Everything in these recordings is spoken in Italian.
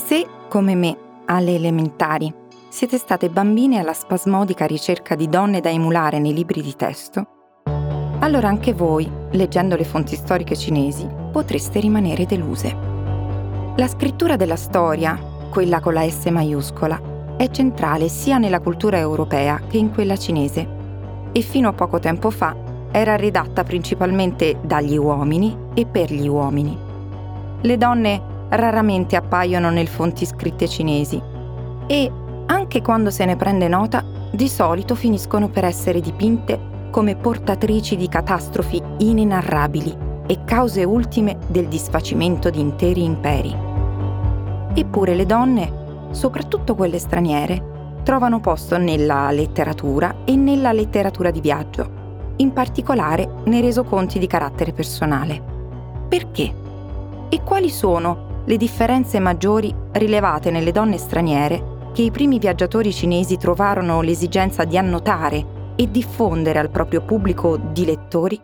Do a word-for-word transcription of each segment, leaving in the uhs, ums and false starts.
Se, come me, alle elementari, siete state bambine alla spasmodica ricerca di donne da emulare nei libri di testo, allora anche voi, leggendo le fonti storiche cinesi, potreste rimanere deluse. La scrittura della storia, quella con la S maiuscola, è centrale sia nella cultura europea che in quella cinese e fino a poco tempo fa era redatta principalmente dagli uomini e per gli uomini. Le donne raramente appaiono nelle fonti scritte cinesi e, anche quando se ne prende nota, di solito finiscono per essere dipinte come portatrici di catastrofi inenarrabili e cause ultime del disfacimento di interi imperi. Eppure le donne, soprattutto quelle straniere, trovano posto nella letteratura e nella letteratura di viaggio, in particolare nei resoconti di carattere personale. Perché? E quali sono le differenze maggiori rilevate nelle donne straniere che i primi viaggiatori cinesi trovarono l'esigenza di annotare e diffondere al proprio pubblico di lettori?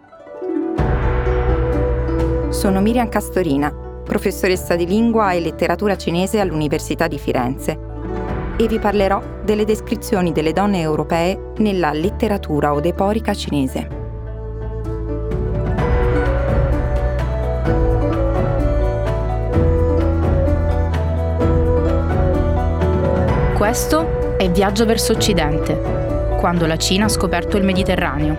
Sono Miriam Castorina, professoressa di lingua e letteratura cinese all'Università di Firenze, e vi parlerò delle descrizioni delle donne europee nella letteratura odeporica cinese. Questo è Viaggio verso Occidente, quando la Cina ha scoperto il Mediterraneo.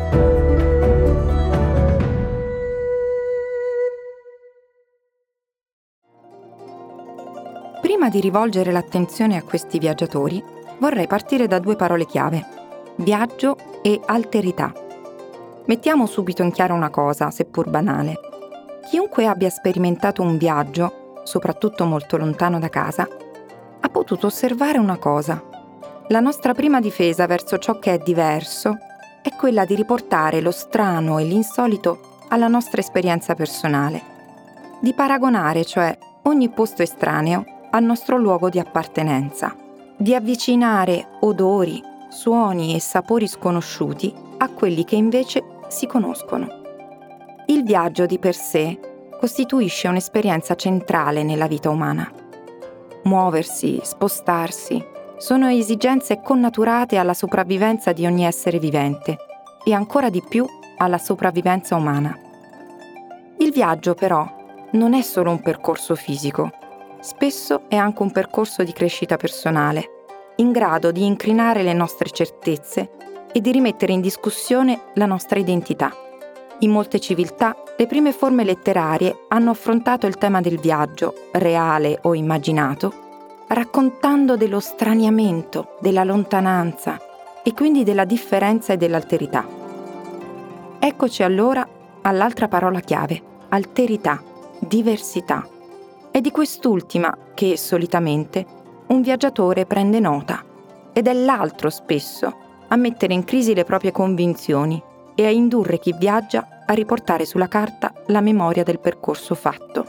Prima di rivolgere l'attenzione a questi viaggiatori, vorrei partire da due parole chiave: viaggio e alterità. Mettiamo subito in chiaro una cosa, seppur banale. Chiunque abbia sperimentato un viaggio, soprattutto molto lontano da casa, ha potuto osservare una cosa. La nostra prima difesa verso ciò che è diverso è quella di riportare lo strano e l'insolito alla nostra esperienza personale, di paragonare, cioè, ogni posto estraneo al nostro luogo di appartenenza, di avvicinare odori, suoni e sapori sconosciuti a quelli che invece si conoscono. Il viaggio di per sé costituisce un'esperienza centrale nella vita umana. Muoversi, spostarsi, sono esigenze connaturate alla sopravvivenza di ogni essere vivente e ancora di più alla sopravvivenza umana. Il viaggio, però, non è solo un percorso fisico, spesso è anche un percorso di crescita personale, in grado di incrinare le nostre certezze e di rimettere in discussione la nostra identità. In molte civiltà, le prime forme letterarie hanno affrontato il tema del viaggio, reale o immaginato, raccontando dello straniamento, della lontananza e quindi della differenza e dell'alterità. Eccoci allora all'altra parola chiave: alterità, diversità. È di quest'ultima che, solitamente, un viaggiatore prende nota ed è l'altro spesso a mettere in crisi le proprie convinzioni e a indurre chi viaggia a riportare sulla carta la memoria del percorso fatto.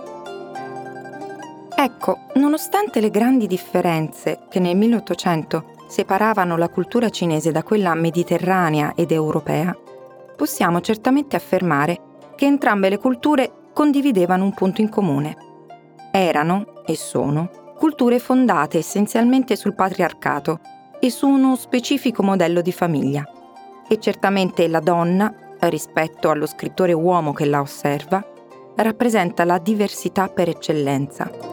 Ecco, nonostante le grandi differenze che nel milleottocento separavano la cultura cinese da quella mediterranea ed europea, possiamo certamente affermare che entrambe le culture condividevano un punto in comune. Erano, e sono, culture fondate essenzialmente sul patriarcato e su uno specifico modello di famiglia. E certamente la donna, rispetto allo scrittore uomo che la osserva, rappresenta la diversità per eccellenza.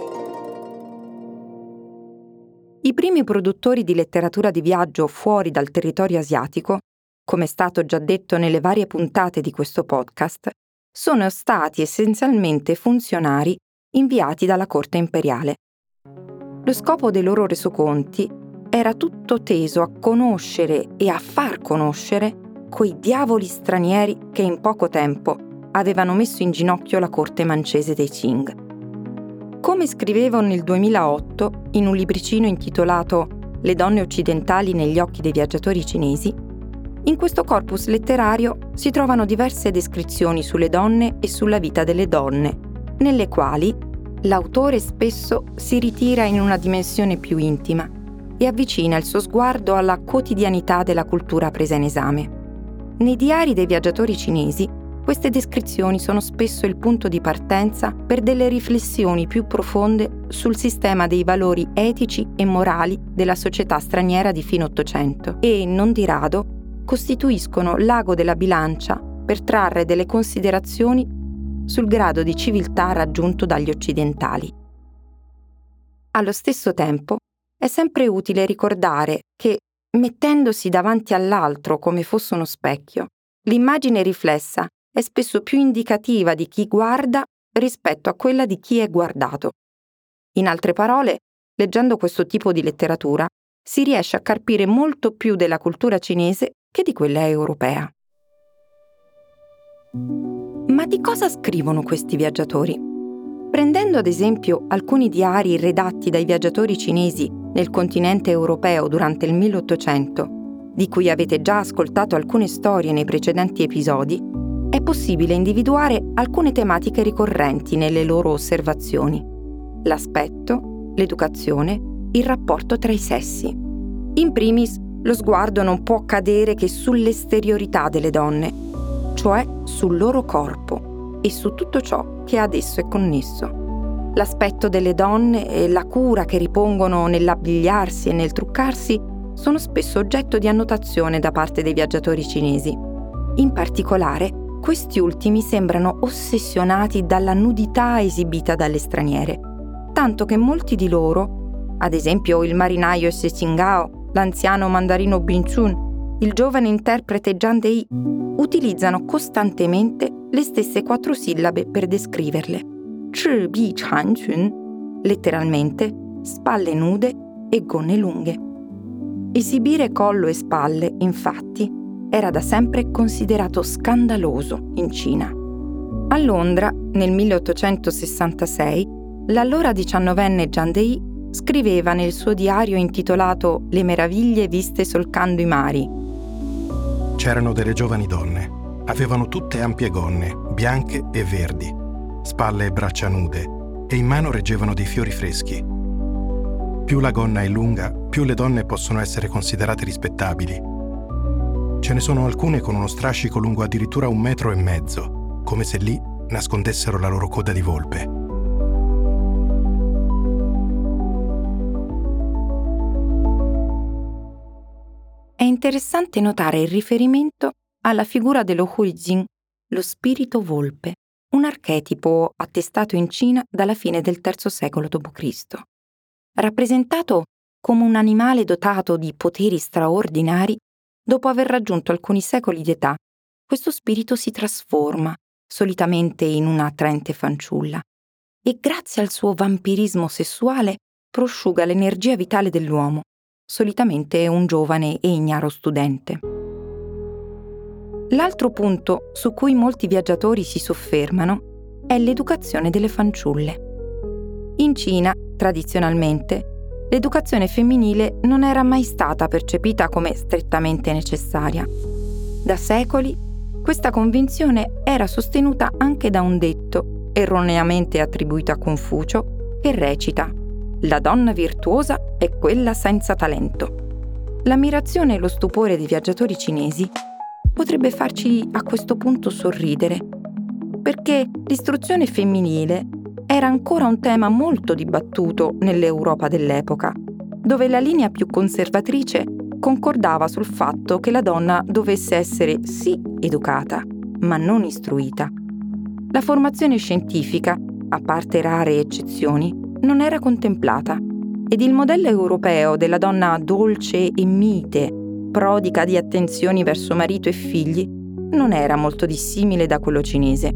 I primi produttori di letteratura di viaggio fuori dal territorio asiatico, come è stato già detto nelle varie puntate di questo podcast, sono stati essenzialmente funzionari inviati dalla corte imperiale. Lo scopo dei loro resoconti era tutto teso a conoscere e a far conoscere quei diavoli stranieri che in poco tempo avevano messo in ginocchio la corte mancese dei Qing. Come scrivevo nel duemilaotto in un libricino intitolato Le donne occidentali negli occhi dei viaggiatori cinesi, in questo corpus letterario si trovano diverse descrizioni sulle donne e sulla vita delle donne, nelle quali l'autore spesso si ritira in una dimensione più intima e avvicina il suo sguardo alla quotidianità della cultura presa in esame. Nei diari dei viaggiatori cinesi Queste descrizioni sono spesso il punto di partenza per delle riflessioni più profonde sul sistema dei valori etici e morali della società straniera di fine Ottocento e, non di rado, costituiscono l'ago della bilancia per trarre delle considerazioni sul grado di civiltà raggiunto dagli occidentali. Allo stesso tempo, è sempre utile ricordare che, mettendosi davanti all'altro come fosse uno specchio, l'immagine riflessa è spesso più indicativa di chi guarda rispetto a quella di chi è guardato. In altre parole, leggendo questo tipo di letteratura, si riesce a carpire molto più della cultura cinese che di quella europea. Ma di cosa scrivono questi viaggiatori? Prendendo ad esempio alcuni diari redatti dai viaggiatori cinesi nel continente europeo durante il milleottocento, di cui avete già ascoltato alcune storie nei precedenti episodi, è possibile individuare alcune tematiche ricorrenti nelle loro osservazioni: l'aspetto, l'educazione, il rapporto tra i sessi. In primis, lo sguardo non può cadere che sull'esteriorità delle donne, cioè sul loro corpo e su tutto ciò che ad esso è connesso. L'aspetto delle donne e la cura che ripongono nell'abbigliarsi e nel truccarsi sono spesso oggetto di annotazione da parte dei viaggiatori cinesi. In particolare, questi ultimi sembrano ossessionati dalla nudità esibita dalle straniere, tanto che molti di loro, ad esempio il marinaio Se Qingao, l'anziano mandarino Bin Chun, il giovane interprete Zhang Dei, utilizzano costantemente le stesse quattro sillabe per descriverle: Chi Bi Chan Chun, letteralmente spalle nude e gonne lunghe. Esibire collo e spalle, infatti, era da sempre considerato scandaloso in Cina. A Londra, nel milleottocentosessantasei, l'allora diciannovenne Zhang Dei scriveva nel suo diario intitolato Le meraviglie viste solcando i mari: C'erano delle giovani donne. Avevano tutte ampie gonne, bianche e verdi, spalle e braccia nude, e in mano reggevano dei fiori freschi. Più la gonna è lunga, più le donne possono essere considerate rispettabili. Ce ne sono alcune con uno strascico lungo addirittura un metro e mezzo, come se lì nascondessero la loro coda di volpe. È interessante notare il riferimento alla figura dello Huijing, lo spirito volpe, un archetipo attestato in Cina dalla fine del terzo secolo dopo Cristo. Rappresentato come un animale dotato di poteri straordinari, dopo aver raggiunto alcuni secoli di età, questo spirito si trasforma, solitamente in una attraente fanciulla, e grazie al suo vampirismo sessuale prosciuga l'energia vitale dell'uomo, solitamente un giovane e ignaro studente. L'altro punto su cui molti viaggiatori si soffermano è l'educazione delle fanciulle. In Cina, tradizionalmente, l'educazione femminile non era mai stata percepita come strettamente necessaria. Da secoli, questa convinzione era sostenuta anche da un detto, erroneamente attribuito a Confucio, che recita: «La donna virtuosa è quella senza talento». L'ammirazione e lo stupore dei viaggiatori cinesi potrebbe farci a questo punto sorridere, perché l'istruzione femminile era ancora un tema molto dibattuto nell'Europa dell'epoca, dove la linea più conservatrice concordava sul fatto che la donna dovesse essere sì educata, ma non istruita. La formazione scientifica, a parte rare eccezioni, non era contemplata, ed il modello europeo della donna dolce e mite, prodiga di attenzioni verso marito e figli, non era molto dissimile da quello cinese.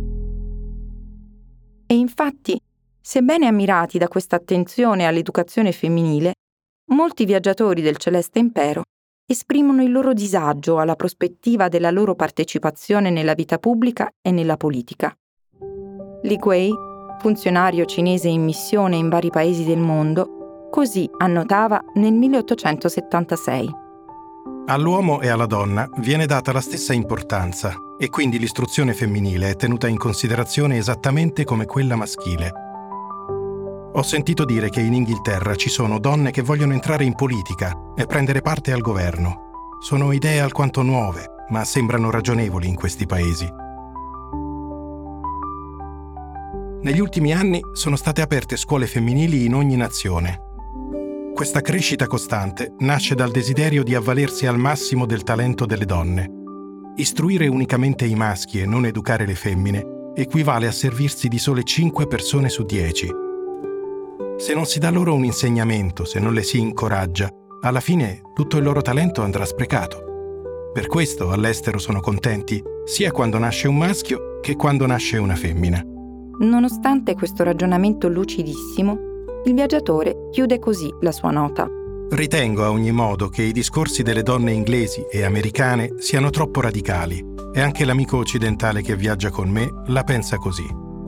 E infatti, sebbene ammirati da questa attenzione all'educazione femminile, molti viaggiatori del Celeste Impero esprimono il loro disagio alla prospettiva della loro partecipazione nella vita pubblica e nella politica. Li Kuei, funzionario cinese in missione in vari paesi del mondo, così annotava nel milleottocentosettantasei. All'uomo e alla donna viene data la stessa importanza e quindi l'istruzione femminile è tenuta in considerazione esattamente come quella maschile. Ho sentito dire che in Inghilterra ci sono donne che vogliono entrare in politica e prendere parte al governo. Sono idee alquanto nuove, ma sembrano ragionevoli in questi paesi. Negli ultimi anni sono state aperte scuole femminili in ogni nazione. Questa crescita costante nasce dal desiderio di avvalersi al massimo del talento delle donne. Istruire unicamente i maschi e non educare le femmine equivale a servirsi di sole cinque persone su dieci. Se non si dà loro un insegnamento, se non le si incoraggia, alla fine tutto il loro talento andrà sprecato. Per questo all'estero sono contenti sia quando nasce un maschio che quando nasce una femmina. Nonostante questo ragionamento lucidissimo, il viaggiatore chiude così la sua nota. Ritengo a ogni modo che i discorsi delle donne inglesi e americane siano troppo radicali e anche l'amico occidentale che viaggia con me la pensa così.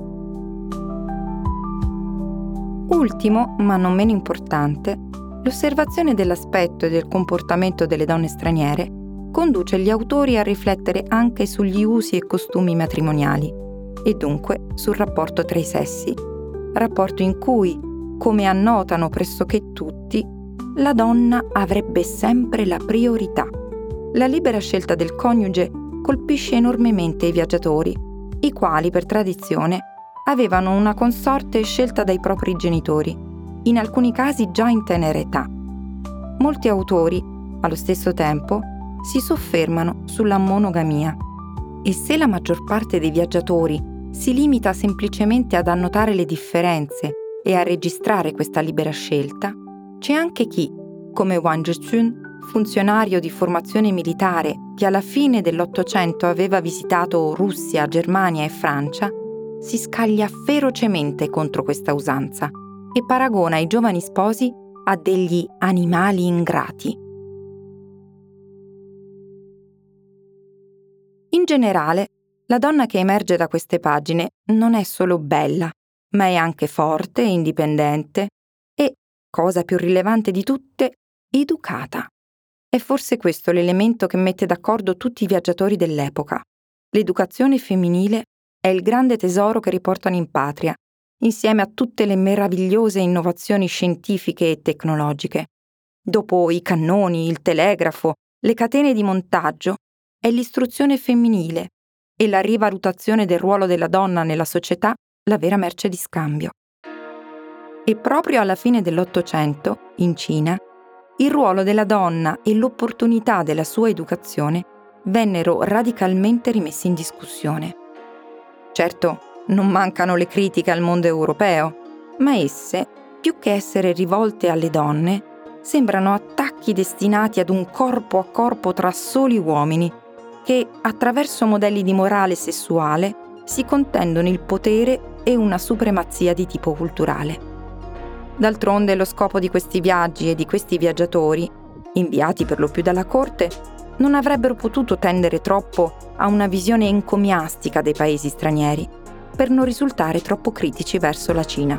Ultimo, ma non meno importante, l'osservazione dell'aspetto e del comportamento delle donne straniere conduce gli autori a riflettere anche sugli usi e costumi matrimoniali e dunque sul rapporto tra i sessi, rapporto in cui, come annotano pressoché tutti, la donna avrebbe sempre la priorità. La libera scelta del coniuge colpisce enormemente i viaggiatori, i quali per tradizione avevano una consorte scelta dai propri genitori, in alcuni casi già in tenera età. Molti autori, allo stesso tempo, si soffermano sulla monogamia. E se la maggior parte dei viaggiatori si limita semplicemente ad annotare le differenze e a registrare questa libera scelta, c'è anche chi, come Wang Zhixun, funzionario di formazione militare che alla fine dell'Ottocento aveva visitato Russia, Germania e Francia, si scaglia ferocemente contro questa usanza e paragona i giovani sposi a degli animali ingrati. In generale, la donna che emerge da queste pagine non è solo bella, ma è anche forte, indipendente e, cosa più rilevante di tutte, educata. È forse questo l'elemento che mette d'accordo tutti i viaggiatori dell'epoca. L'educazione femminile è il grande tesoro che riportano in patria, insieme a tutte le meravigliose innovazioni scientifiche e tecnologiche. Dopo i cannoni, il telegrafo, le catene di montaggio, è l'istruzione femminile e la rivalutazione del ruolo della donna nella società la vera merce di scambio. E proprio alla fine dell'Ottocento, in Cina, il ruolo della donna e l'opportunità della sua educazione vennero radicalmente rimessi in discussione. Certo, non mancano le critiche al mondo europeo, ma esse, più che essere rivolte alle donne, sembrano attacchi destinati ad un corpo a corpo tra soli uomini che, attraverso modelli di morale sessuale, si contendono il potere e una supremazia di tipo culturale. D'altronde lo scopo di questi viaggi e di questi viaggiatori, inviati per lo più dalla corte, non avrebbero potuto tendere troppo a una visione encomiastica dei paesi stranieri, per non risultare troppo critici verso la Cina.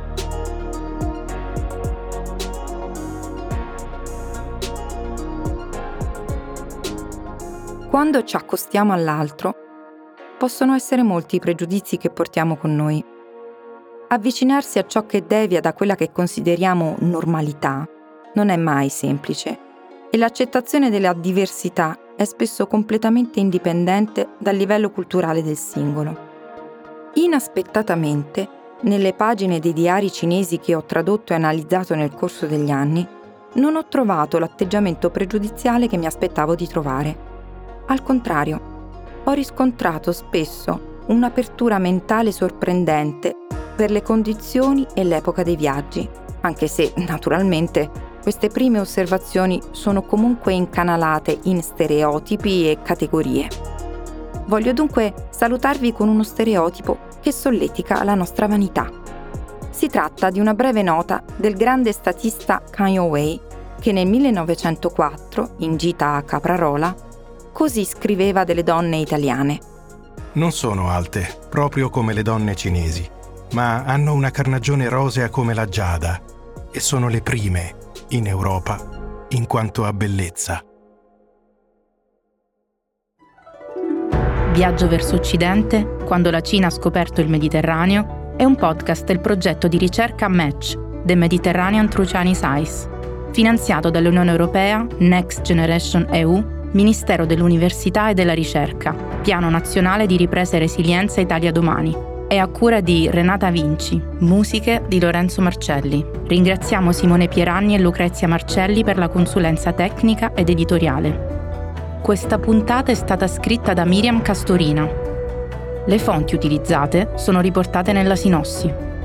Quando ci accostiamo all'altro, possono essere molti i pregiudizi che portiamo con noi. Avvicinarsi a ciò che devia da quella che consideriamo normalità non è mai semplice e l'accettazione della diversità è spesso completamente indipendente dal livello culturale del singolo. Inaspettatamente, nelle pagine dei diari cinesi che ho tradotto e analizzato nel corso degli anni, non ho trovato l'atteggiamento pregiudiziale che mi aspettavo di trovare. Al contrario, ho riscontrato spesso un'apertura mentale sorprendente per le condizioni e l'epoca dei viaggi, anche se, naturalmente, queste prime osservazioni sono comunque incanalate in stereotipi e categorie. Voglio dunque salutarvi con uno stereotipo che solletica la nostra vanità. Si tratta di una breve nota del grande statista Kang You-wei, che nel millenovecentoquattro, in gita a Caprarola, così scriveva delle donne italiane. Non sono alte, proprio come le donne cinesi, ma hanno una carnagione rosea come la giada e sono le prime in Europa in quanto a bellezza. Viaggio verso Occidente, quando la Cina ha scoperto il Mediterraneo, è un podcast del progetto di ricerca Match, The Mediterranean Through Chinese Eyes, finanziato dall'Unione Europea, Next Generation E U, Ministero dell'Università e della Ricerca, Piano Nazionale di Ripresa e Resilienza Italia Domani. è a cura di Renata Vinci, musiche di Lorenzo Marcelli. Ringraziamo Simone Pieranni e Lucrezia Marcelli per la consulenza tecnica ed editoriale. Questa puntata è stata scritta da Miriam Castorina. Le fonti utilizzate sono riportate nella sinossi.